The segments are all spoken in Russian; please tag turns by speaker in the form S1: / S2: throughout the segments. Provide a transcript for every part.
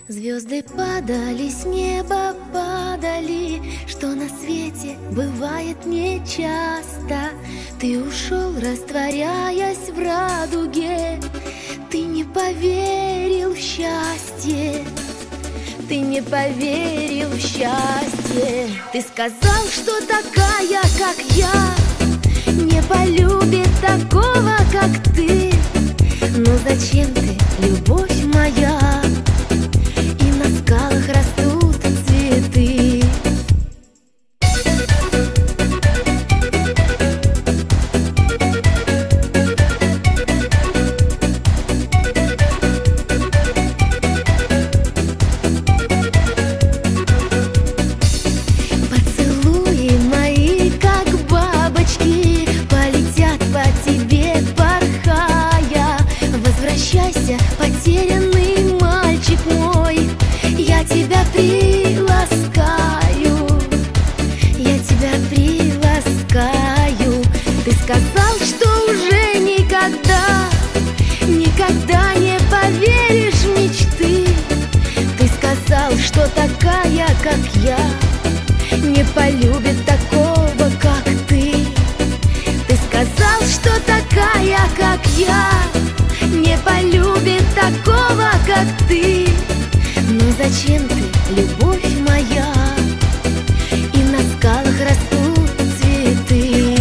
S1: Звезды падали, с неба падали, что на свете бывает нечасто. Ты ушел, растворяясь в радуге, ты не поверил в счастье, ты не поверил в счастье. Ты сказал, что такая, как я, не полюбит такого, как ты. Но зачем ты, любовь моя? И на скалах растут цветы. Поцелуи мои, как бабочки, полетят по тебе, порхая. Возвращайся, потерянный мальчик мой, я тебя приласкаю, я тебя приласкаю. Ты сказал, что уже никогда, никогда не поверишь в мечты. Ты сказал, что такая, как я, не полюбит такого, как ты. Ты сказал, что такая, как я, не полюбит такого, как ты. Но зачем ты, любовь моя? И на скалах растут цветы.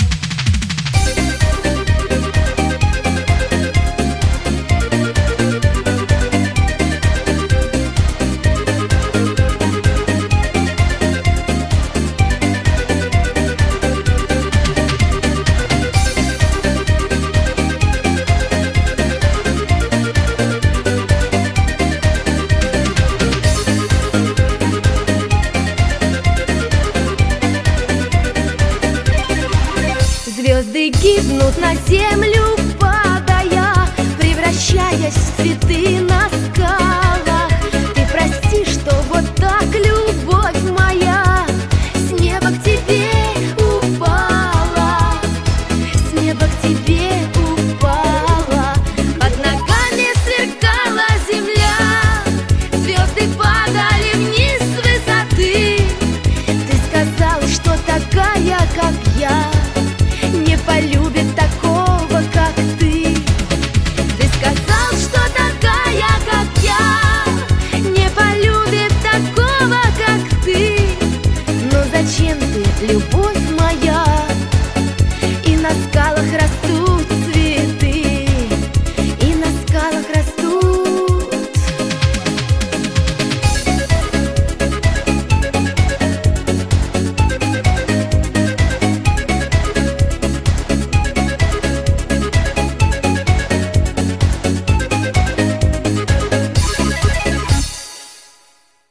S1: Звезды гибнут на землю, падая, превращаясь в цветы на